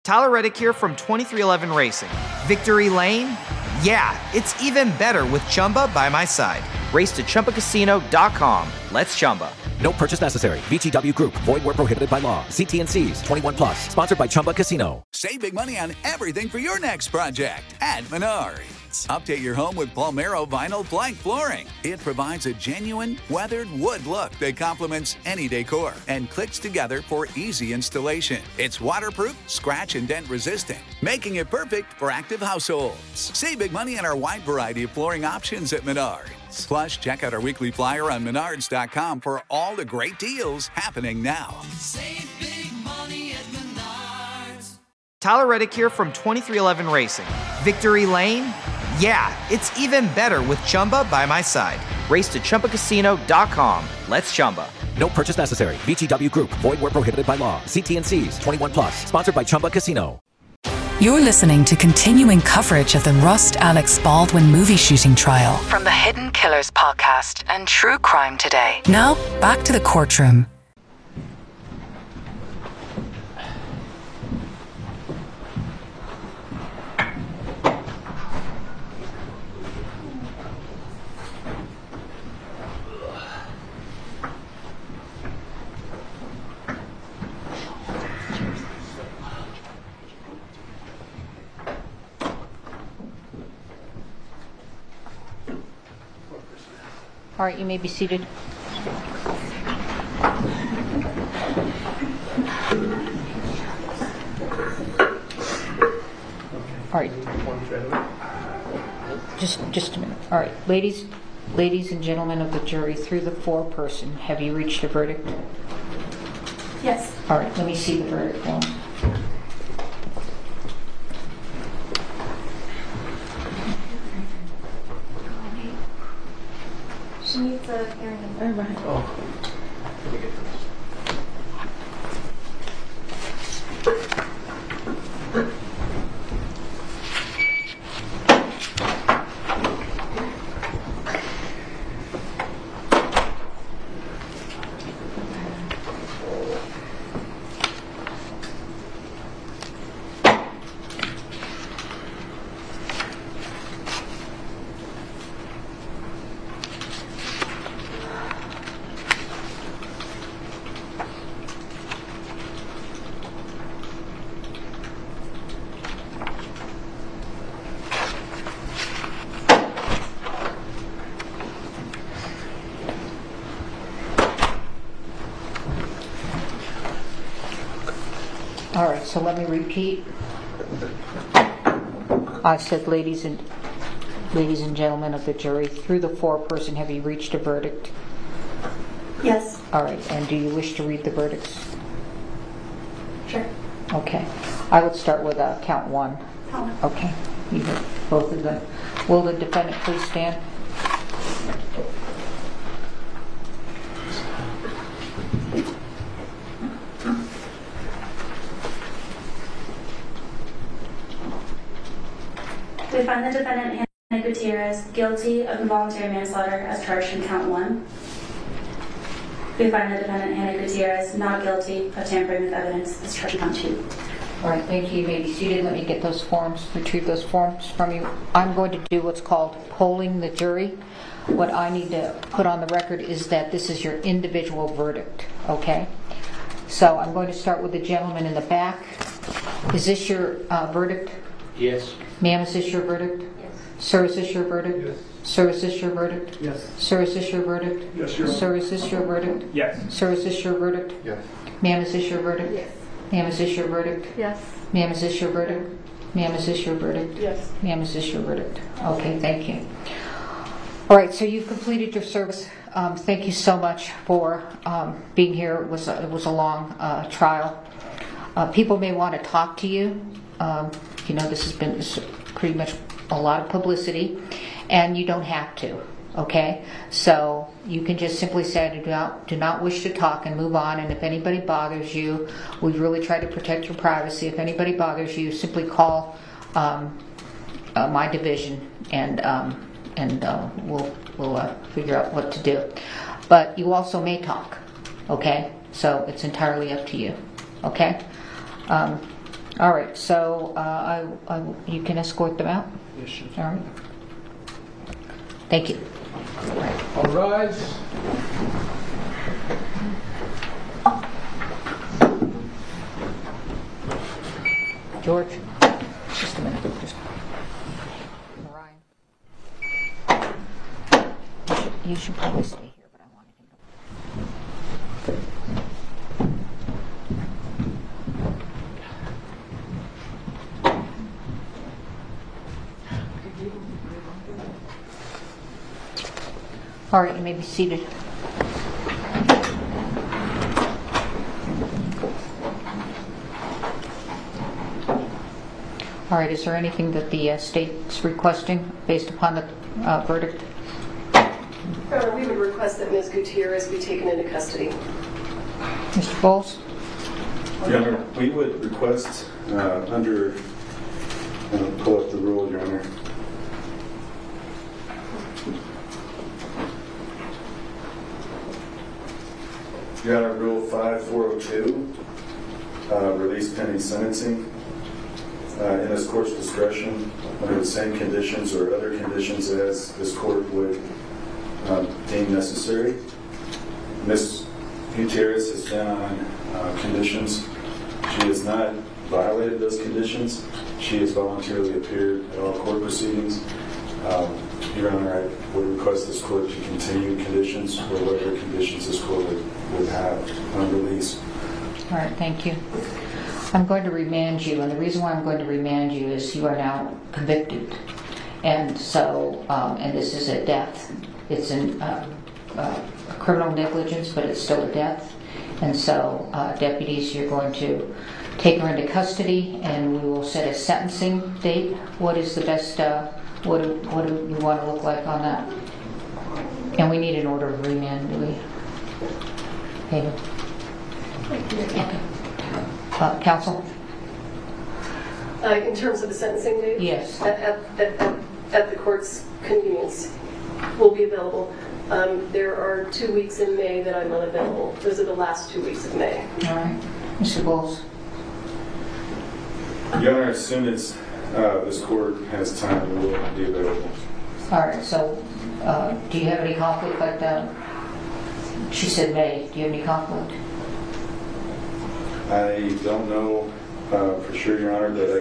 Tyler Reddick here from 2311 Racing. Victory Lane? Yeah, it's even better with Chumba by my side. Race to ChumbaCasino.com. Let's Chumba. No purchase necessary. VGW Group. Void where prohibited by law. See T&Cs. 21 plus. Sponsored by Chumba Casino. Save big money on everything for your next project at Menards. Update your home with Palmero Vinyl Plank Flooring. It provides a genuine, weathered wood look that complements any decor and clicks together for easy installation. It's waterproof, scratch and dent resistant, making it perfect for active households. Save big money on our wide variety of flooring options at Menards. Plus, check out our weekly flyer on Menards.com for all the great deals happening now. Save big money at Menards. Tyler Reddick here from 2311 Racing. Victory Lane? Yeah, it's even better with Chumba by my side. Race to ChumbaCasino.com. Let's Chumba. No purchase necessary. VGW Group. Void where prohibited by law. See T&Cs. 21 plus. Sponsored by Chumba Casino. You're listening to continuing coverage of the Rust Alex Baldwin movie shooting trial from the Hidden Killers podcast and True Crime Today. Now, back to the courtroom. All right, you may be seated. All right. Just a minute. All right, ladies and gentlemen of the jury, through the foreperson, have you reached a verdict? Yes. All right, let me see the verdict form. She needs a hearing number. All right, so let me repeat. I said, ladies and gentlemen of the jury, through the foreperson, have you reached a verdict? Yes. All right, and do you wish to read the verdicts? Sure. Okay. I would start with count one. Count one. Okay. You heard both of them. Will the defendant please stand? We find the defendant, Hannah Gutierrez, guilty of involuntary manslaughter as charged in count one. We find the defendant, Hannah Gutierrez, not guilty of tampering with evidence as charged in count two. All right, thank you. You may be seated. Let me get those forms, retrieve those forms from you. I'm going to do what's called polling the jury. What I need to put on the record is that this is your individual verdict, okay? So I'm going to start with the gentleman in the back. Is this your verdict? Yes. Ma'am, is this your verdict? Yes. Sir, is this your verdict? Yes. Sir, is this your verdict? Yes. Sir, is this your verdict? Yes, Your Honor. Sir, is this your verdict? Yes. Sir, is this your verdict? Yes. Ma'am, is this your verdict? Yes. Ma'am, is this your verdict? Yes. Ma'am, is this your verdict? Ma'am, is this your verdict? Yes. Ma'am, is this your verdict? Okay, thank you. All right, so you've completed your service. Thank you so much for being here. It was a long trial. People may want to talk to you. This has been pretty much a lot of publicity, and you don't have to. Okay, so you can just simply say, I do not wish to talk, and move on. And if anybody bothers you, we really try to protect your privacy. If anybody bothers you, simply call my division, and we'll figure out what to do. But you also may talk. Okay, so it's entirely up to you. Okay. All right, so you can escort them out? Yes, sir. All right. Thank you. All rise. George, just a minute. Ryan. You should probably stay here, but I wanted him to. All right, you may be seated. All right, is there anything that the state's requesting based upon the verdict? We would request that Ms. Gutierrez be taken into custody. Mr. Bowles? Your Honor, we would request under, pull up the rule, Your Honor. Your Honor, Rule 5402, release pending sentencing. In this court's discretion, under the same conditions or other conditions as this court would deem necessary. Ms. Gutierrez has been on conditions. She has not violated those conditions. She has voluntarily appeared at all court proceedings. Your Honor, I would request this court to continue conditions or whatever conditions this court would have on release. All right, thank you. I'm going to remand you, and the reason why I'm going to remand you is you are now convicted. And so, and this is a death. It's a criminal negligence, but it's still a death. And so, deputies, you're going to take her into custody, and we will set a sentencing date. What is the best, what do you want to look like on that? And we need an order of remand, do we? Okay. Counsel? In terms of the sentencing date? Yes. At the court's convenience will be available. There are 2 weeks in May that I'm unavailable. Those are the last 2 weeks of May. All right. Mr. Bowles? Your Honor, as soon as this court has time, we will be available. All right. So, do you have any conflict like that? She said May. Do you have any conflict? I don't know for sure, Your Honor, that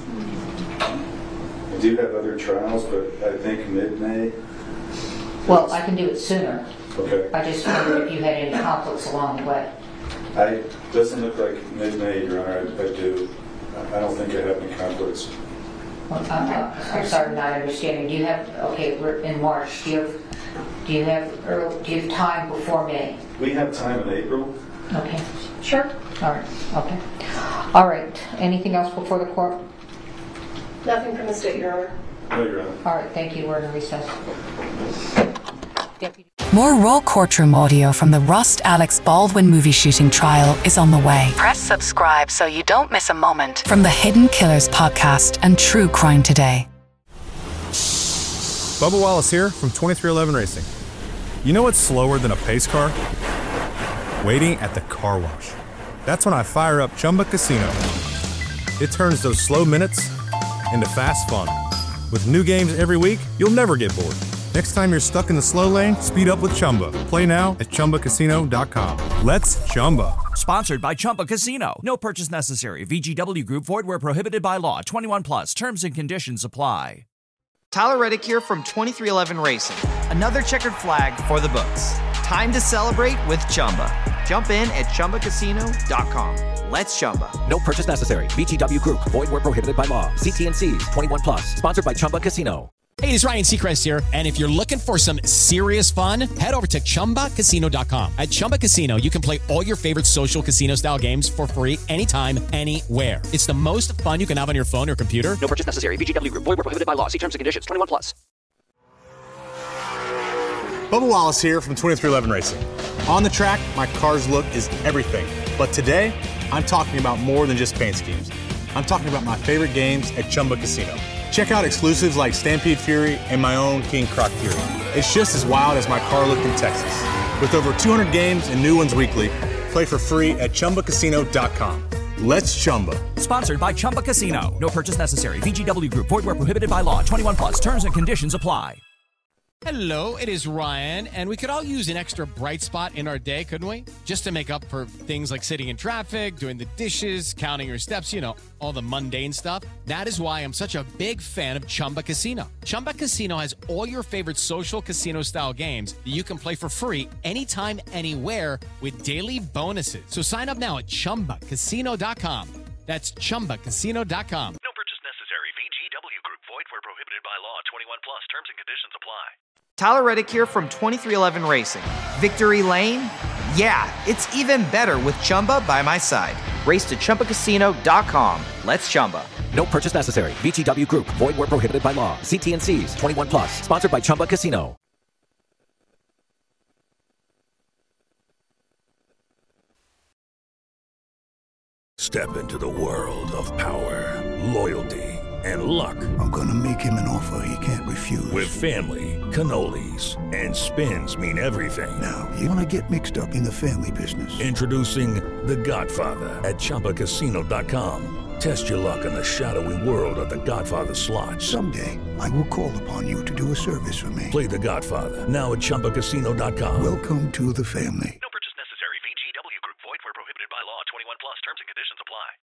I do have other trials, but I think mid-May. Well, I can do it sooner. Okay. I just wondered if you had any conflicts along the way. Doesn't look like mid-May, Your Honor. I do. I don't think I have any conflicts. Well, I'm sorry, I'm not understanding. Do you have, okay, we're in March. Do you have time before May? We have time in April. Okay. Sure. All right. Okay. All right. Anything else before the court? Nothing from the state, Your Honor. No, Your Honor. All right. Thank you. We're in recess. Deputy. More Raw Courtroom audio from the Rust Alex Baldwin movie shooting trial is on the way. Press subscribe so you don't miss a moment from the Hidden Killers podcast and True Crime Today. Bubba Wallace here from 2311 Racing. You know what's slower than a pace car? Waiting at the car wash. That's when I fire up Chumba Casino. It turns those slow minutes into fast fun. With new games every week, you'll never get bored. Next time you're stuck in the slow lane, speed up with Chumba. Play now at ChumbaCasino.com. Let's Chumba. Sponsored by Chumba Casino. No purchase necessary. VGW Group. Void where prohibited by law. 21 plus. Terms and conditions apply. Tyler Reddick here from 2311 Racing. Another checkered flag for the books. Time to celebrate with Chumba. Jump in at ChumbaCasino.com. Let's Chumba. No purchase necessary. VGW Group. Void where prohibited by law. See T&Cs. 21 plus. Sponsored by Chumba Casino. Hey, it's Ryan Seacrest here. And if you're looking for some serious fun, head over to ChumbaCasino.com. At Chumba Casino, you can play all your favorite social casino-style games for free anytime, anywhere. It's the most fun you can have on your phone or computer. No purchase necessary. VGW Group. Void where prohibited by law. See terms and conditions. 21 plus. Bubba Wallace here from 2311 Racing. On the track, my car's look is everything. But today, I'm talking about more than just paint schemes. I'm talking about my favorite games at Chumba Casino. Check out exclusives like Stampede Fury and my own King Croc Fury. It's just as wild as my car look in Texas. With over 200 games and new ones weekly, play for free at ChumbaCasino.com. Let's Chumba. Sponsored by Chumba Casino. No purchase necessary. VGW Group. Void where prohibited by law. 21 plus. Terms and conditions apply. Hello, it is Ryan, and we could all use an extra bright spot in our day, couldn't we? Just to make up for things like sitting in traffic, doing the dishes, counting your steps, you know, all the mundane stuff. That is why I'm such a big fan of Chumba Casino. Chumba Casino has all your favorite social casino-style games that you can play for free anytime, anywhere with daily bonuses. So sign up now at ChumbaCasino.com. That's ChumbaCasino.com. No purchase necessary. VGW Group. Void where prohibited by law. 21 plus. Terms and conditions apply. Tyler Reddick here from 2311 Racing. Victory Lane? Yeah, it's even better with Chumba by my side. Race to ChumbaCasino.com. Let's Chumba. No purchase necessary. VGW Group. Void where prohibited by law. See T&Cs. 21 plus. Sponsored by Chumba Casino. Step into the world of power, loyalty, and luck. I'm gonna make him an offer he can't refuse. With family, cannolis, and spins mean everything. Now, you wanna get mixed up in the family business. Introducing The Godfather at ChumbaCasino.com. Test your luck in the shadowy world of The Godfather slot. Someday, I will call upon you to do a service for me. Play The Godfather now at ChumbaCasino.com. Welcome to the family.